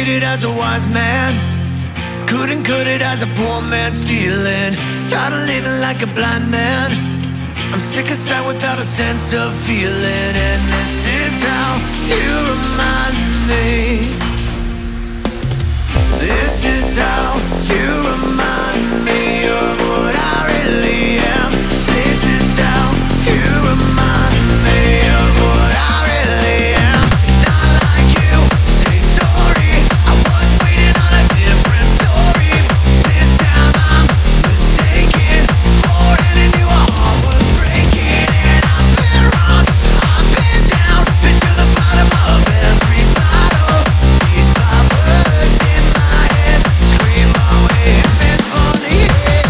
it as a wise man, couldn't cut it as a poor man stealing. Tired of living like a blind man, I'm sick of sight without a sense of feeling. And this is how you remind me. This is how you remind me of what I really am. This is how you remind me of what I really am. It's not like you to say sorry, I was waiting on a different story. This time I'm mistaken for ending you. A heart was breaking and I've been wrong, I've been down, been to the bottom of every bottle. These five words in my head scream my way in funny.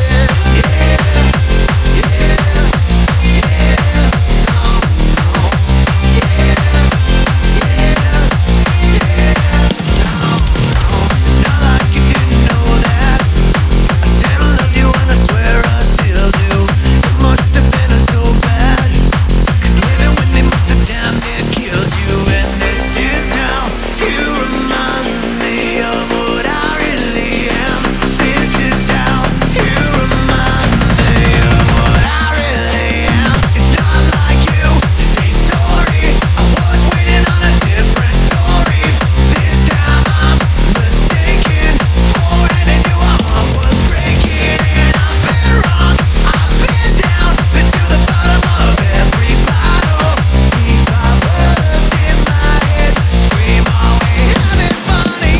It's not like you didn't know that I said I loved you and I swear I still do. It must have been so bad, 'cause living with me must have damn near killed you. And this is how you remind me of what I really am. This is how you remind me of what I really am. It's not like you to say sorry, I was waiting on a different story. This time I'm mistaken for ending you. A heart was breaking and I've been wrong, I've been down, been to the bottom of every bottle. These five words in my head scream my way, having funny.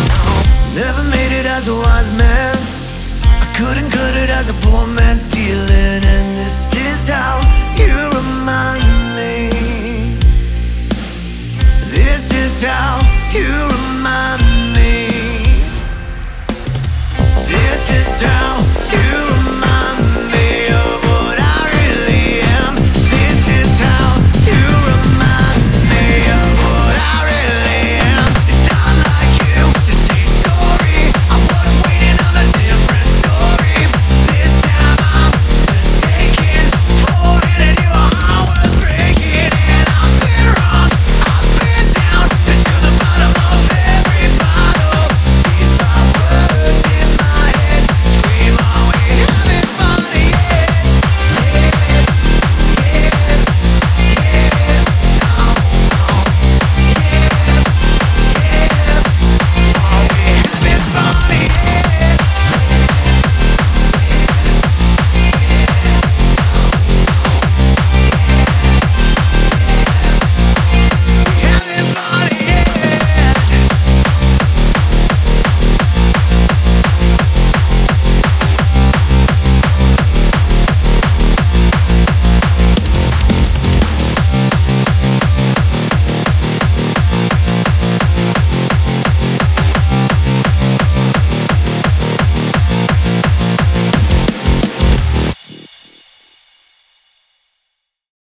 Never made it as a wise man, I couldn't cut it as a poor man stealing.